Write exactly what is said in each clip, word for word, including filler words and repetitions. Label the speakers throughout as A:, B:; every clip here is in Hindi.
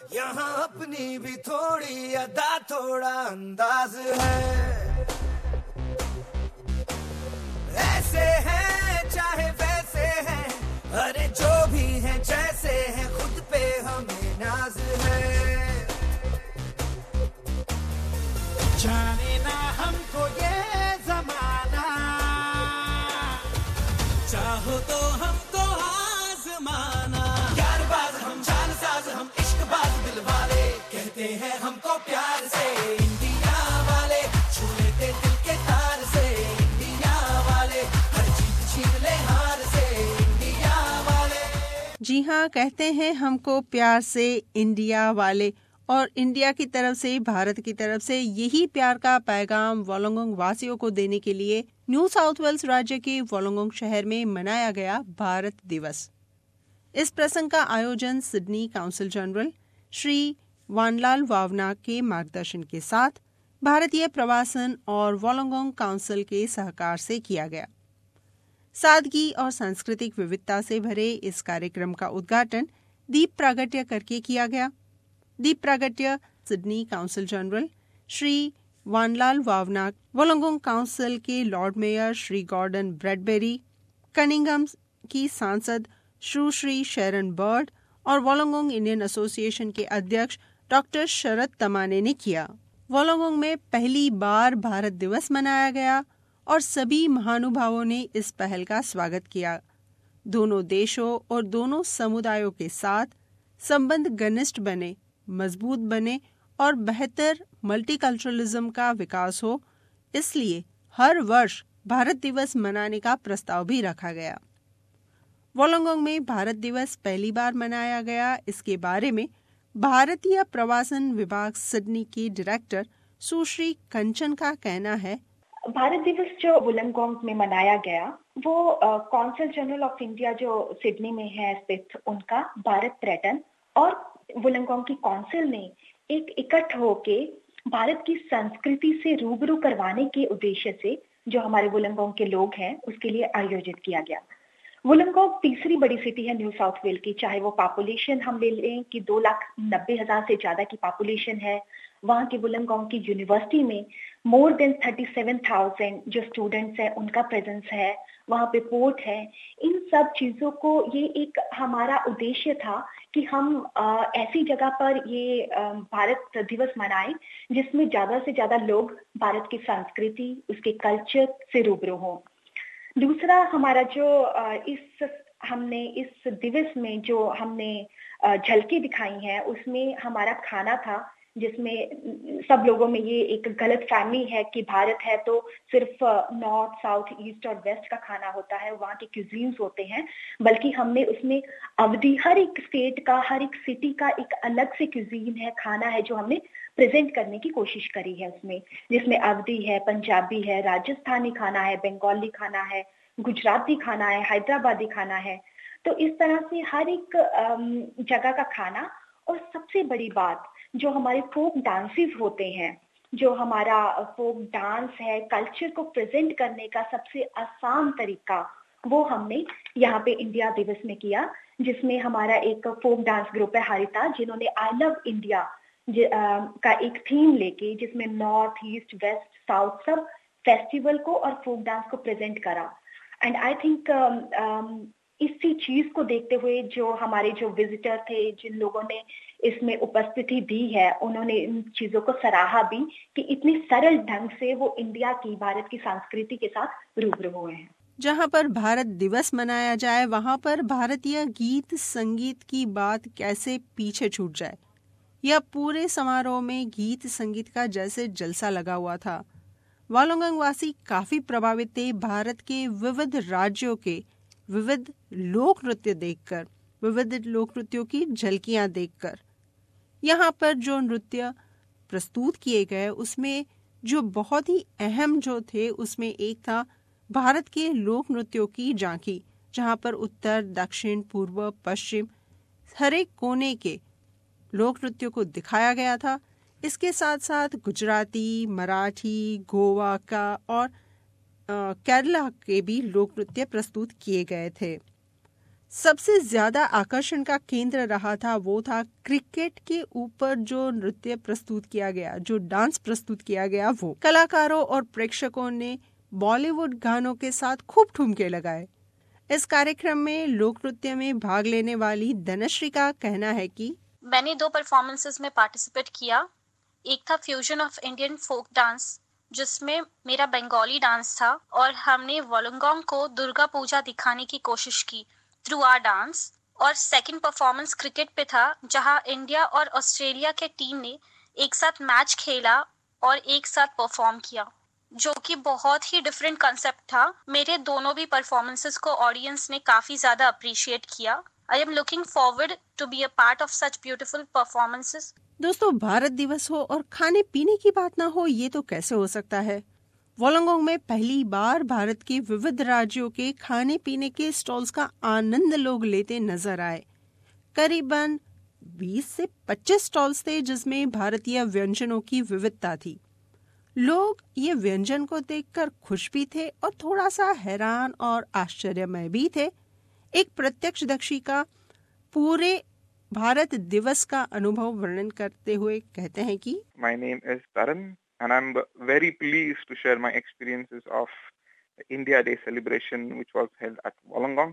A: यहाँ अपनी भी थोड़ी अदा थोड़ा अंदाज है, ऐसे हैं चाहे वैसे हैं, अरे जो भी हैं जैसे हैं, खुद पे हमें नाज है। जाने ना हमको ये जमाना, चाहो तो हमको आजमाना। यार बाज हम जान साज हम इश्क बाज दिल वाले, कहते हैं हमको प्यार से इंडिया वाले, छू लेते दिल के तार से इंडिया वाले, हर जीत छीन ले हार से इंडिया वाले।
B: जी हाँ, कहते हैं हमको प्यार से इंडिया वाले, और इंडिया की तरफ से, भारत की तरफ से यही प्यार का पैगाम वोलोंगोंग वासियों को देने के लिए न्यू साउथ वेल्स राज्य के वोलोंगोंग शहर में मनाया गया भारत दिवस। इस प्रसंग का आयोजन Sydney council general Shri Vanlal Vawna के मार्गदर्शन के साथ भारतीय प्रवासन और वोलोंगोंग काउंसिल के सहकार से किया गया। सादगी और सांस्कृतिक विविधता से भरे इस कार्यक्रम का उद्घाटन दीप प्रागट्य करके किया गया। दीप प्रागट्य Sydney council general Shri Vanlal Vawna, Wollongong council के lord mayor Shri Gordon Bradbery, Cunningham की सांसद सुश्री शेरन बर्ड और वोलोंगोंग इंडियन एसोसिएशन के अध्यक्ष डॉक्टर शरद तमाने ने किया। वोलोंगोंग में पहली बार भारत दिवस मनाया गया और सभी महानुभावों ने इस पहल का स्वागत किया। दोनों देशों और दोनों समुदायों के साथ संबंध घनिष्ठ बने, मजबूत बने और बेहतर मल्टीकल्चरलिज्म का विकास हो, इसलिए हर वर्ष भारत दिवस मनाने का प्रस्ताव भी रखा गया। वोलोंगोंग में भारत दिवस पहली बार मनाया गया, इसके बारे में भारतीय प्रवासन विभाग सिडनी की डायरेक्टर सुश्री कंचन का कहना है।
C: भारत दिवस जो वोलोंगोंग में मनाया गया वो काउंसिल जनरल ऑफ इंडिया जो सिडनी में है स्थित, उनका भारत पर्यटन और वोलोंगोंग की काउंसिल ने एक इकट्ठ होके भारत की संस्कृति से रूबरू करवाने के उद्देश्य से जो हमारे वोलोंगोंग के लोग हैं उसके लिए आयोजित किया गया। वोलोंगोंग तीसरी बड़ी सिटी है न्यू साउथ वेल की, चाहे वो पॉपुलेशन हम ले लें कि दो लाख नब्बे हजार से ज्यादा की पॉपुलेशन है। वहाँ की वोलोंगोंग की यूनिवर्सिटी में more than thirty seven thousand जो स्टूडेंट्स हैं उनका प्रेजेंस है। वहाँ पे पोर्ट है। इन सब चीजों को ये एक हमारा उद्देश्य था कि हम आ, ऐसी जगह पर ये आ, भारत दिवस मनाएं जिसमें ज्यादा से ज्यादा लोग भारत की संस्कृति, उसके कल्चर से रूबरू हों। दूसरा हमारा जो आ, इस हमने इस दिवस में जो हमने झलकी दिखाई है उसमें हमारा खाना था, जिसमें सब लोगों में ये एक गलत फहमी है कि भारत है तो सिर्फ नॉर्थ, साउथ, ईस्ट और वेस्ट का खाना होता है, वहाँ के क्यूजीन्स होते हैं, बल्कि हमने उसमें अवधि हर एक स्टेट का, हर एक सिटी का एक अलग से क्यूजीन है, खाना है जो हमने प्रेजेंट करने की कोशिश करी है उसमें, जिसमें अवधि है, पंजाबी है, राजस्थानी खाना है, बंगाली खाना है, गुजराती खाना है, हैदराबादी खाना है। तो इस तरह से हर एक जगह का खाना, और सबसे बड़ी बात जो हमारे फोक डांसेस होते हैं, जो हमारा फोक डांस है, कल्चर को प्रेजेंट करने का सबसे आसान तरीका वो हमने यहाँ पे इंडिया दिवस में किया, जिसमें हमारा एक फोक डांस ग्रुप है हरिता, जिन्होंने आई लव इंडिया का एक थीम लेके जिसमें नॉर्थ, ईस्ट, वेस्ट, साउथ सब फेस्टिवल को और फोक डांस को प्रेजेंट करा। एंड आई थिंक इसी चीज को देखते हुए जो हमारे जो विजिटर थे, जिन लोगों ने इसमें उपस्थिति दी है, उन्होंने इन चीजों को सराहा भी कि इतनी सरल ढंग से वो इंडिया की, भारत की संस्कृति के साथ रूबरू हुए हैं।
B: जहाँ पर भारत दिवस मनाया जाए वहाँ पर भारतीय गीत संगीत की बात कैसे पीछे छूट जाए। यह पूरे समारोह में गीत संगीत का जैसे जलसा लगा हुआ था। वोलोंगोंग वासी काफी प्रभावित थे भारत के विविध राज्यों के विविध लोक नृत्य देखकर, विविध लोक नृत्यों की झलकियां देखकर। यहाँ पर जो नृत्य प्रस्तुत किए गए उसमें जो बहुत ही अहम जो थे उसमें एक था भारत के लोक नृत्यों की झांकी, जहाँ पर उत्तर, दक्षिण, पूर्व, पश्चिम हर एक कोने के लोक नृत्यों को दिखाया गया था। इसके साथ साथ गुजराती, मराठी, गोवा का और केरला के भी लोक नृत्य प्रस्तुत किए गए थे। सबसे ज्यादा आकर्षण का केंद्र रहा था वो था क्रिकेट के ऊपर जो नृत्य प्रस्तुत किया गया, जो डांस प्रस्तुत किया गया। वो कलाकारों और प्रेक्षकों ने बॉलीवुड गानों के साथ खूब ठुमके लगाए। इस कार्यक्रम में लोक नृत्य में भाग लेने वाली धनश्री का कहना है कि
D: मैंने दो परफॉर्मेंसेस में पार्टिसिपेट किया। एक था fusion of Indian folk dance, जिसमें मेरा बंगाली डांस था, और हमने वोलंगोंग को दुर्गा पूजा दिखाने की कोशिश की थ्रू आवर डांस। और सेकंड परफॉर्मेंस क्रिकेट पे था, जहां इंडिया और ऑस्ट्रेलिया के टीम ने एक साथ मैच खेला और एक साथ परफॉर्म किया, जो कि बहुत ही डिफरेंट कंसेप्ट था। मेरे दोनों भी परफॉर्मेंसेस को ऑडियंस ने काफी ज्यादा अप्रिशिएट किया। I am looking forward to be a part of such beautiful performances.
B: दोस्तों, भारत दिवस हो और खाने पीने की बात ना हो, ये तो कैसे हो सकता है। वोलंगोंग में पहली बार भारत के विविध राज्यों के खाने पीने के स्टॉल्स का आनंद लोग लेते नजर आए। करीबन बीस से पच्चीस स्टॉल्स थे जिसमें भारतीय व्यंजनों की विविधता थी। लोग ये व्यंजन को देखकर खुश भी थे और थोड़ा सा हैरान और आश्चर्यमय भी थे। एक प्रत्यक्षदर्शी का पूरे भारत दिवस का अनुभव वर्णन करते हुए कहते हैं कि
E: My name is Taran and I'm very pleased to share my experiences of the India Day celebration which was held at Wollongong.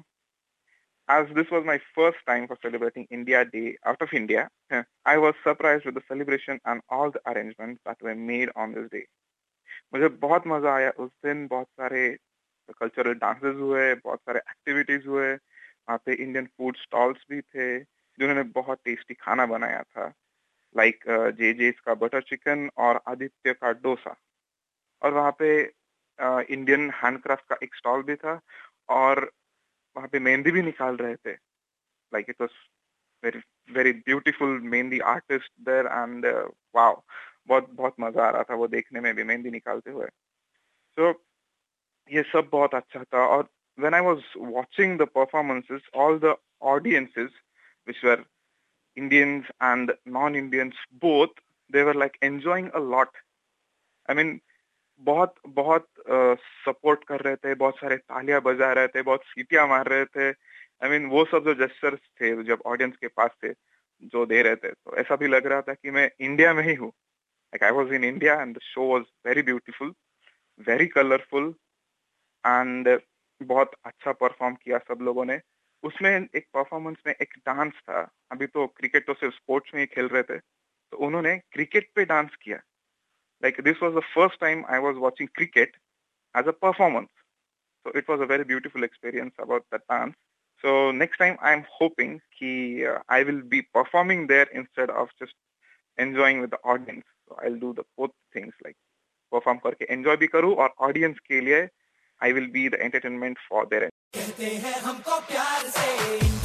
E: As this was my first time for celebrating India Day out of India, I was surprised with the celebration and all the arrangements that were made on this day. मुझे बहुत मजा आया उस दिन। बहुत सारे कल्चरल डांसेस हुए, बहुत सारे एक्टिविटीज हुए। वहाँ पे इंडियन फूड स्टॉल्स भी थे जिन्होंने बहुत टेस्टी खाना बनाया था, लाइक जे जेस का बटर चिकन और आदित्य का डोसा। और वहाँ पे इंडियन हैंडक्राफ्ट का एक स्टॉल भी था और वहाँ पे मेहंदी भी निकाल रहे थे। Like it was very very beautiful mehndi artist there and wow, बहुत बहुत मजा आ रहा था वो देखने में भी, मेहंदी निकालते हुए। सो so, ये सब बहुत अच्छा था। और when I was watching the performances, all the audiences, which were Indians and non-Indians both, they were like enjoying a lot. I mean, बहुत बहुत सपोर्ट uh, कर रहे थे, बहुत सारे तालियां बजा रहे थे, बहुत सीटियां मार रहे थे। आई I मीन mean, वो सब जो जेस्चर्स थे जब ऑडियंस के पास थे जो दे रहे थे, तो ऐसा भी लग रहा था कि मैं इंडिया में ही हूँ। Like I was in India and the show was very beautiful, very colourful and बहुत अच्छा परफॉर्म किया सब लोगों ने। उसमें एक परफॉर्मेंस में एक डांस था। अभी तो क्रिकेट तो सिर्फ स्पोर्ट्स में ही खेल रहे थे, तो उन्होंने क्रिकेट पे डांस किया। Like this was the first time I was watching cricket as a performance, so it was a very beautiful experience about that dance. So next time I am hoping कि I will be performing there instead of just enjoying with the audience. So I will do the both things, like perform करके एंजॉय भी करूँ और ऑडियंस के लिए I will be the entertainment for their
A: कहते हैं हमको प्यार से